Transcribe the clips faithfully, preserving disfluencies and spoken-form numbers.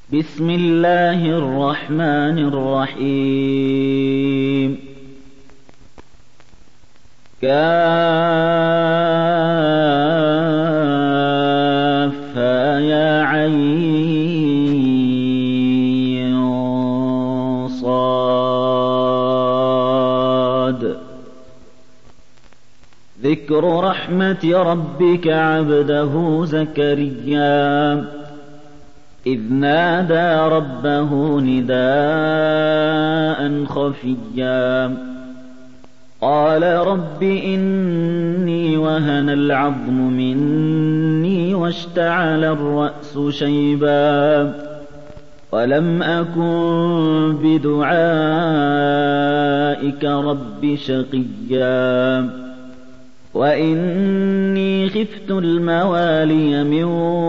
بسم الله الرحمن الرحيم كافها يا عين صاد ذكر رحمة ربك عبده زكريا إذ نادى ربه نداء خفيا قال رب إني وهن العظم مني واشتعل الرأس شيبا ولم أكن بدعائك رب شقيا وإني خفت الموالي من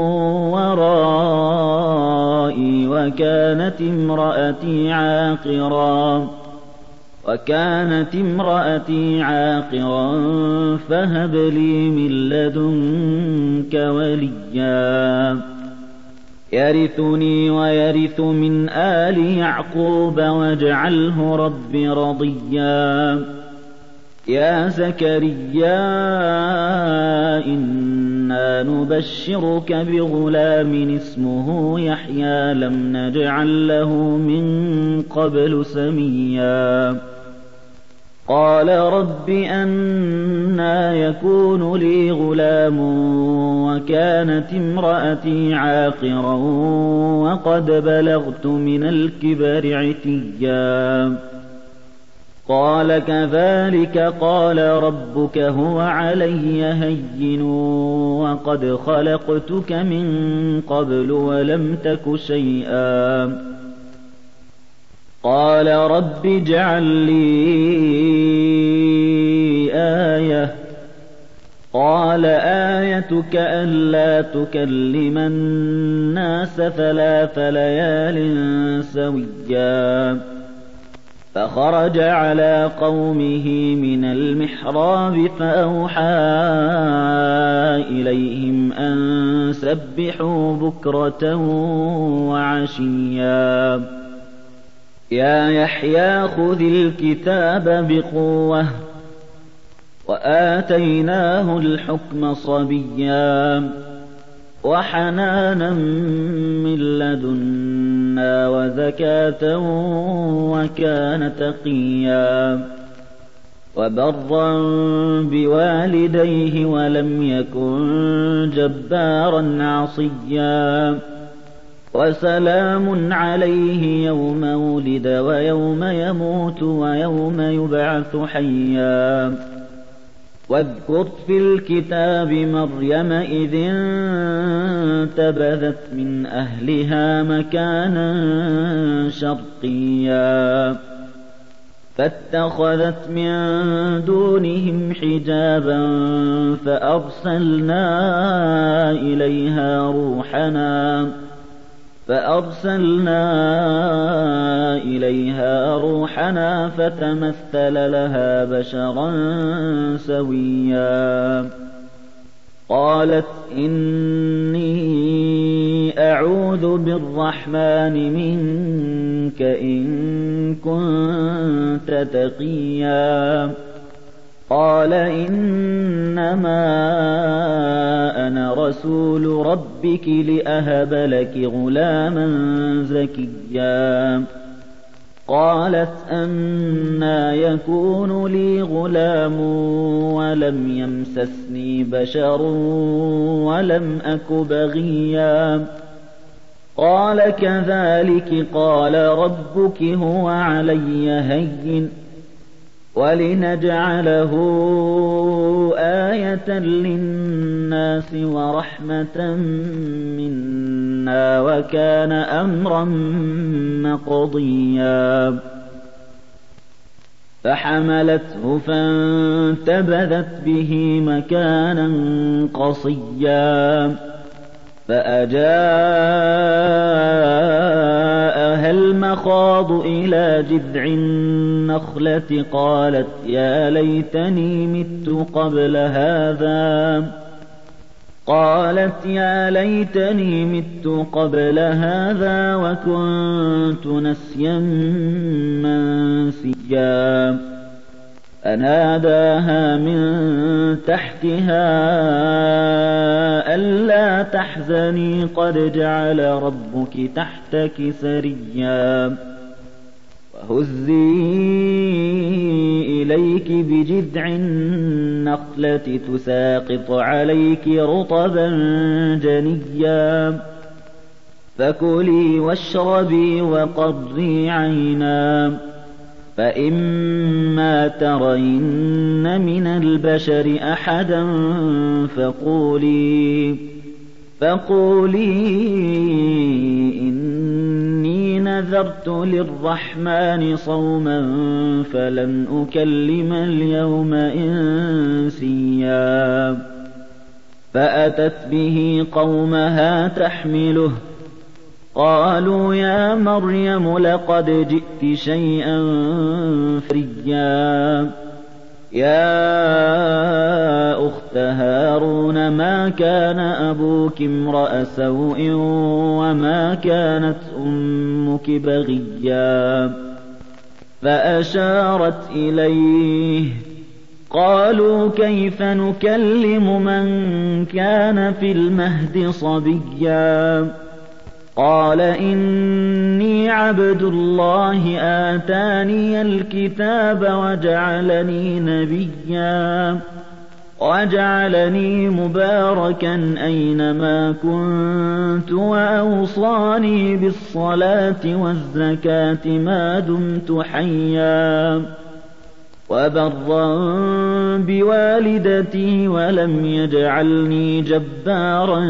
ورائي وكانت امرأتي عاقرا وكانت امرأتي عاقرا فهب لي من لدنك وليا يرثني ويرث من آل يعقوب واجعله رب رضيا يا زكريا إنا نبشرك بغلام اسمه يحيى لم نجعل له من قبل سميا قال رب أنى يكون لي غلام وكانت امرأتي عاقرا وقد بلغت من الكبر عتيا قال كذلك قال ربك هو علي هين وقد خلقتك من قبل ولم تك شيئا قال رب اجعل لي آية قال آيتك ألا تكلم الناس ثلاث ليال سويا فخرج على قومه من المحراب فأوحى إليهم أن سبحوا بكرة وعشيا يا يحيى خذ الكتاب بقوة وآتيناه الحكم صبيا وحنانا من لدنا وزكاة وكان تقيا وبرا بوالديه ولم يكن جبارا عصيا وسلام عليه يوم ولد ويوم يموت ويوم يبعث حيا واذكر في الكتاب مريم إذ انتبذت من أهلها مكانا شرقيا فاتخذت من دونهم حجابا فأرسلنا إليها روحنا فأرسلنا إليها روحنا فتمثل لها بشرا سويا قالت إني أعوذ بالرحمن منك إن كنت تقيا قال إنما أنا رسول ربك لأهب لك غلاما زكيا قالت أنى يكون لي غلام ولم يمسسني بشر ولم أك بغيا قال كذلك قال ربك هو علي هين ولنجعله آية للناس ورحمة منا وكان أمرا مقضيا فحملته فانتبذت به مكانا قصيا فأجاءها المخاض إلى جذع النخلة قالت يا ليتني مت قبل هذا قالت يا ليتني مت قبل هذا وكنت نسيا منسيا فناداها من تحتها ألا تحزني قد جعل ربك تحتك سريا وهزي إليك بجذع النخلة تساقط عليك رطبا جنيا فكلي واشربي وقري عينا فإما ترين من البشر أحدا فقولي فقولي إني نذرت للرحمن صوما فلن أكلم اليوم إنسيا فأتت به قومها تحمله قالوا يا مريم لقد جئت شيئا فريا يا أخت هارون ما كان أبوك امرأ سوء وما كانت أمك بغيا فأشارت إليه قالوا كيف نكلم من كان في المهد صبيا قال إني عبد الله آتاني الكتاب وجعلني نبيا وجعلني مباركا أينما كنت وأوصاني بالصلاة والزكاة ما دمت حيا وبرا بوالدتي ولم يجعلني جبارا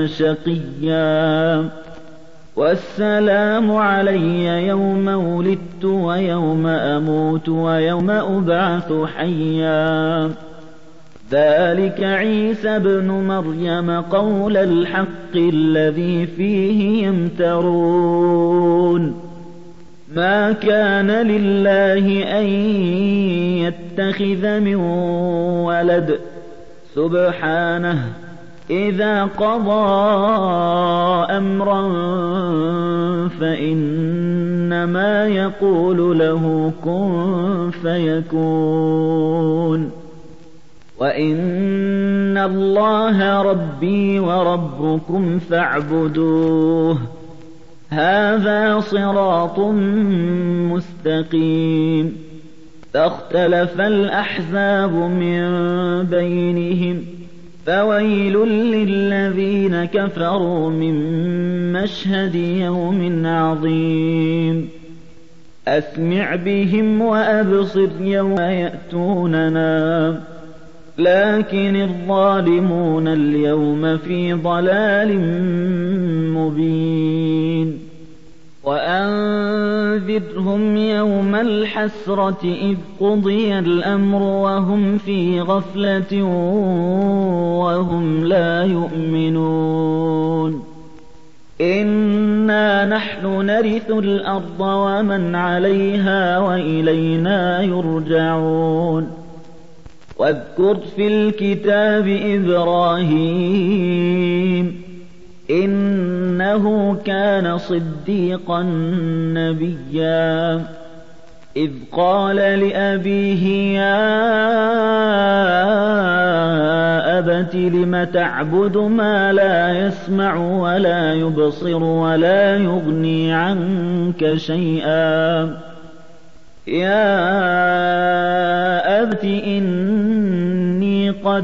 شقيا والسلام علي يوم ولدت ويوم أموت ويوم أبعث حيا ذلك عيسى ابن مريم قول الحق الذي فيه يمترون ما كان لله أن يتخذ من ولد سبحانه إذا قضى أمرا فإنما يقول له كن فيكون وإن الله ربي وربكم فاعبدوه هذا صراط مستقيم فاختلف الأحزاب من بينهم فويل للذين كفروا من مشهد يوم عظيم أسمع بهم وأبصر يوم يأتوننا لكن الظالمون اليوم في ضلال مبين وأنذرهم يوم الحسرة إذ قضي الأمر وهم في غفلة وهم لا يؤمنون إنا نحن نرث الأرض ومن عليها وإلينا يرجعون واذكر في الكتاب إبراهيم إنه كان صديقا نبيا إذ قال لأبيه يا أبت لم تعبد ما لا يسمع ولا يبصر ولا يغني عنك شيئا يا أبت إني قد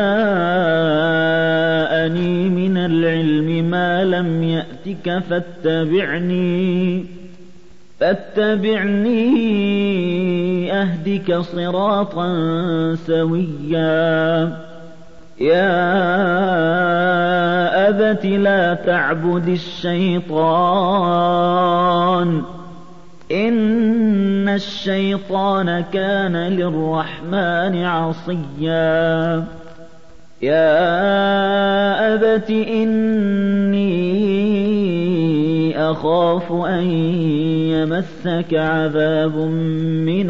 جاءني من العلم ما لم يأتك فاتبعني فاتبعني أهدك صراطا سويا يا أبت لا تعبد الشيطان إن الشيطان كان للرحمن عصيا يا أبت إني أخاف أن يمسك عذاب من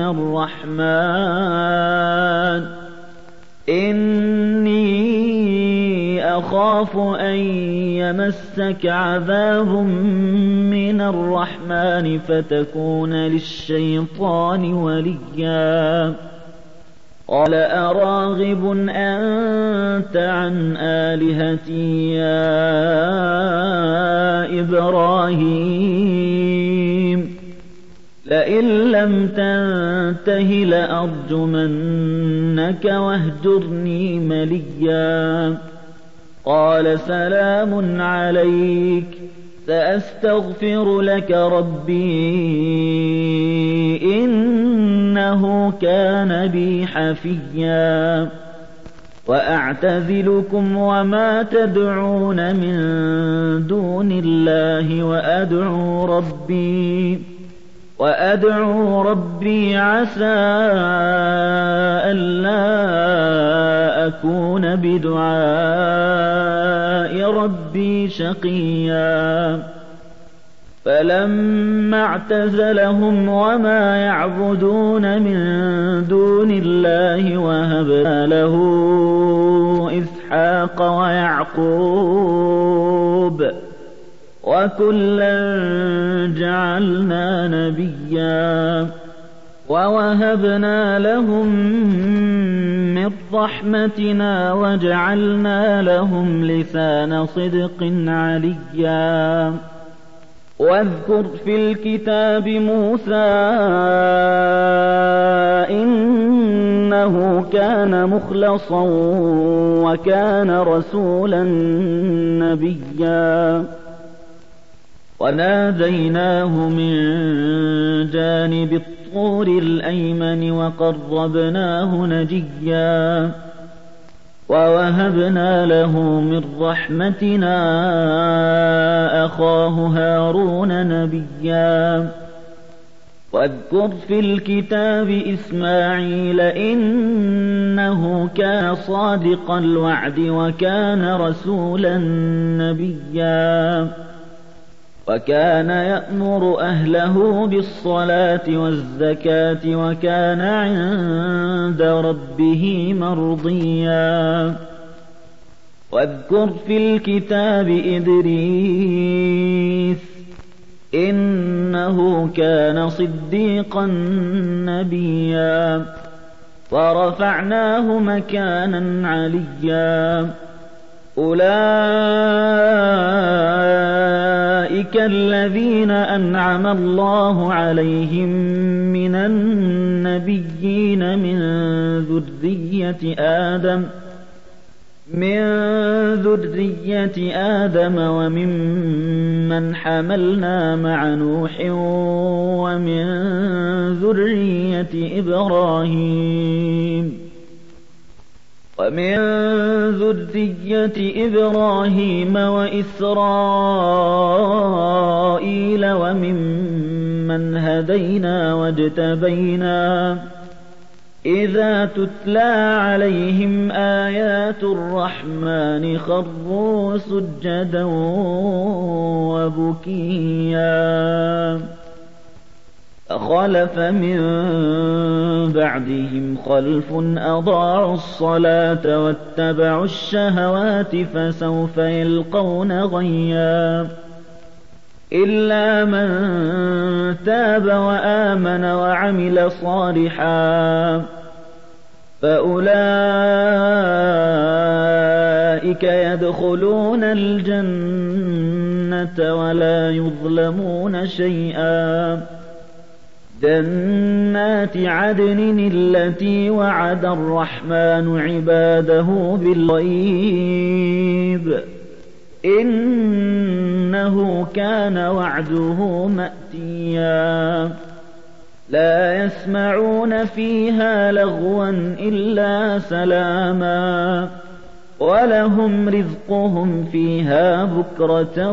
الرحمن إني إني أخاف أن يمسك عذاب من الرحمن فتكون للشيطان وليا قال أراغب أنت عن آلهتي يا إبراهيم لئن لم تنته لأرجمنك واهجرني مليا قال سلام عليك سأستغفر لك ربي إنه كان بي حفيا وأعتزلكم وما تدعون من دون الله وأدعو ربي وأدعو ربي عسى ألا أكون بدعاء ربي شقيا فلما اعتزلهم وما يعبدون من دون الله وهبنا له إسحاق ويعقوب وكلا جعلنا نبيا ووهبنا لهم من رحمتنا وجعلنا لهم لسان صدق عليا واذكر في الكتاب موسى إنه كان مخلصا وكان رسولا نبيا وناديناه من جانب الطور الأيمن وقربناه نجيا ووهبنا له من رحمتنا أخاه هارون نبيا واذكر في الكتاب إسماعيل إنه كان صادق الوعد وكان رسولا نبيا وكان يأمر أهله بالصلاة والزكاة وكان عند ربه مرضيا واذكر في الكتاب إدريس إنه كان صديقا نبيا ورفعناه مكانا عليا أولئك الذين أنعم الله عليهم من النبيين من ذرية آدم من ذرية آدم وممن حملنا مع نوح ومن ذرية إبراهيم ومن ذرية إبراهيم وإسرائيل وممن هدينا واجتبينا إذا تتلى عليهم آيات الرحمن خروا سجدا وبكيا فخلف من بعدهم خلف أضاعوا الصلاة واتبعوا الشهوات فسوف يلقون غيا إلا من تاب وآمن وعمل صالحا فأولئك يدخلون الجنة ولا يظلمون شيئا جنات عدن التي وعد الرحمن عباده بالغيب إنه كان وعده مأتيا لا يسمعون فيها لغوا إلا سلاما ولهم رزقهم فيها بكرة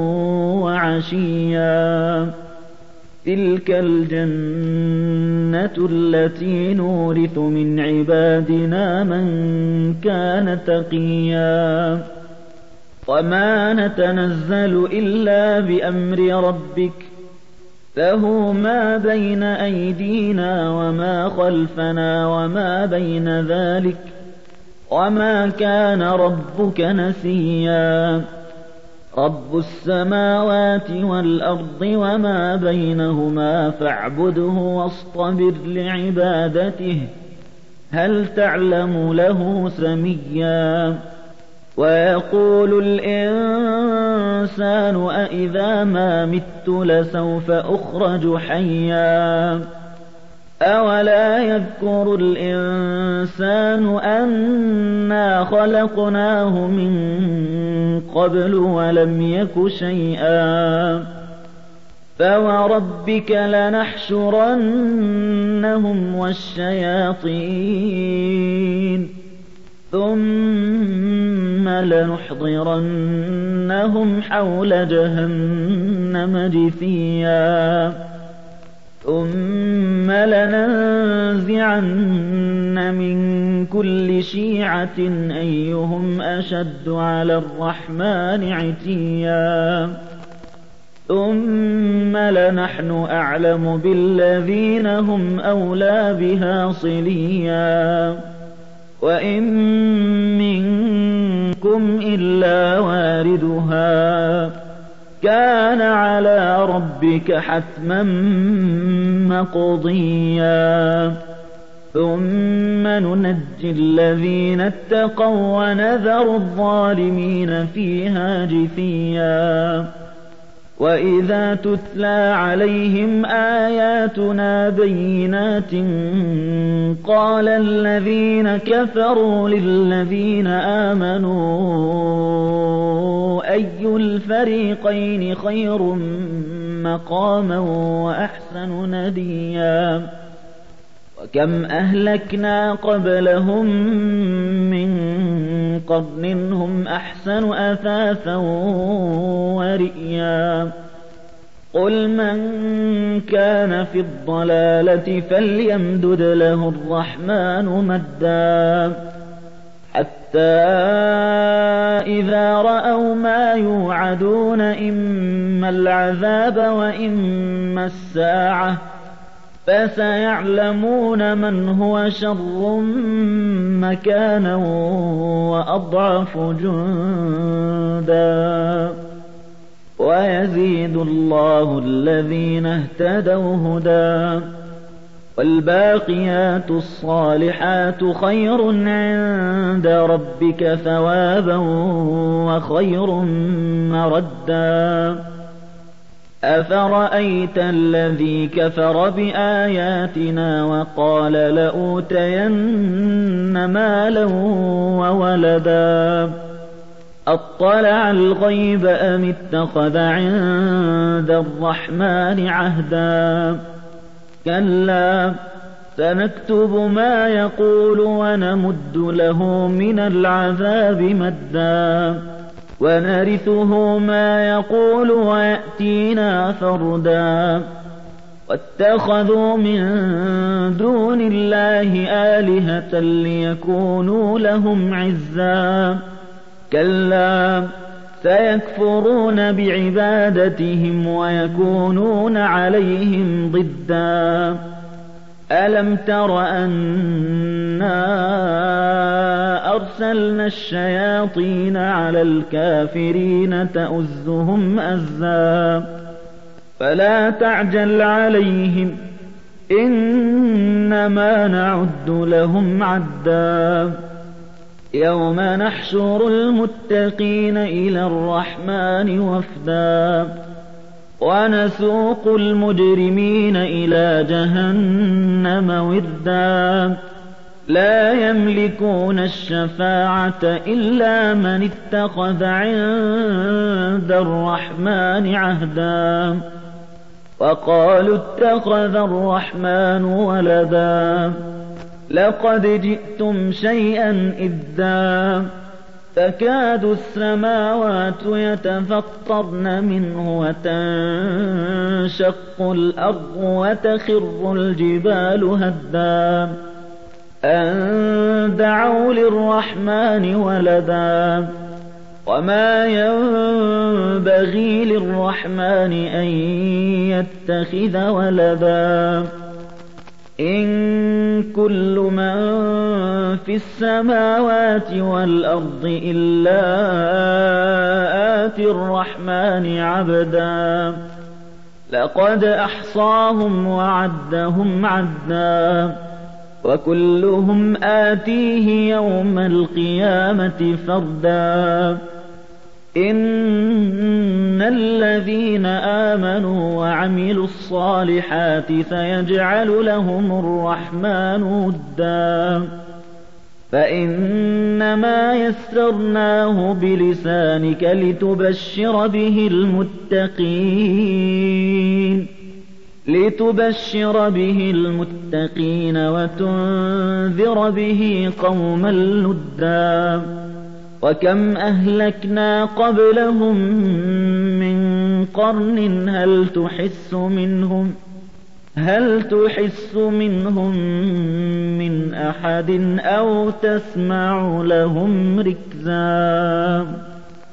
وعشيا تلك الجنة التي نورث من عبادنا من كان تقيا وما نتنزل إلا بأمر ربك له ما بين أيدينا وما خلفنا وما بين ذلك وما كان ربك نسيا رب السماوات والأرض وما بينهما فاعبده واصطبر لعبادته هل تعلم له سميا ويقول الإنسان أإذا ما مت لسوف أخرج حيا أولا يذكر الإنسان أنا خلقناه من قبل ولم يك شيئا فوربك لنحشرنهم والشياطين ثم لنحضرنهم حول جهنم جثيا ثم لننزعن من كل شيعة أيهم أشد على الرحمن عتيا ثم لنحن أعلم بالذين هم أولى بها صليا وإن منكم إلا واردها كان على ربك حتما مقضيا ثم ننجي الذين اتقوا ونذر الظالمين فيها جثيا وإذا تتلى عليهم آياتنا بينات قال الذين كفروا للذين آمنوا أي الفريقين خير مقاما وأحسن نديا وكم أهلكنا قبلهم من قرن هم أحسن أثاثا ورئيا قل من كان في الضلالة فليمدد له الرحمن مدا حتى إذا رأوا ما يوعدون إما العذاب وإما الساعة فسيعلمون من هو شر مكانا وأضعف جندا ويزيد الله الذين اهتدوا هدى والباقيات الصالحات خير عند ربك ثوابا وخير مردا أفرأيت الذي كفر بآياتنا وقال لأوتين مالا وولدا أطلع الغيب أم اتخذ عند الرحمن عهدا كلا سنكتب ما يقول ونمد له من العذاب مدا ونرثه ما يقول ويأتينا فردا واتخذوا من دون الله آلهة ليكونوا لهم عزا كلا سيكفرون بعبادتهم ويكونون عليهم ضدا ألم تر أنا أرسلنا الشياطين على الكافرين تؤزهم أزا فلا تعجل عليهم إنما نعد لهم عدا يوم نحشر المتقين إلى الرحمن وفدا ونسوق المجرمين إلى جهنم وردا لا يملكون الشفاعة إلا من اتخذ عند الرحمن عهدا وقالوا اتخذ الرحمن ولدا لقد جئتم شيئا إدا تكاد السماوات يتفطرن منه وتنشق الأرض وتخر الجبال هدا أن دعوا للرحمن ولدا وما ينبغي للرحمن أن يتخذ ولدا إن كل من في السماوات والأرض إلا آتي الرحمن عبدا لقد أحصاهم وعدهم عدا وكلهم آتيه يوم القيامة فردا إن الذين آمنوا وعملوا الصالحات سيجعل لهم الرحمن ودا فإنما يسرناه بلسانك لتبشر به المتقين لتبشر به المتقين وتنذر به قوما لدا وكم أهلكنا قبلهم من قرن هل تحس منهم هل تحس منهم من أحد أو تسمع لهم ركزا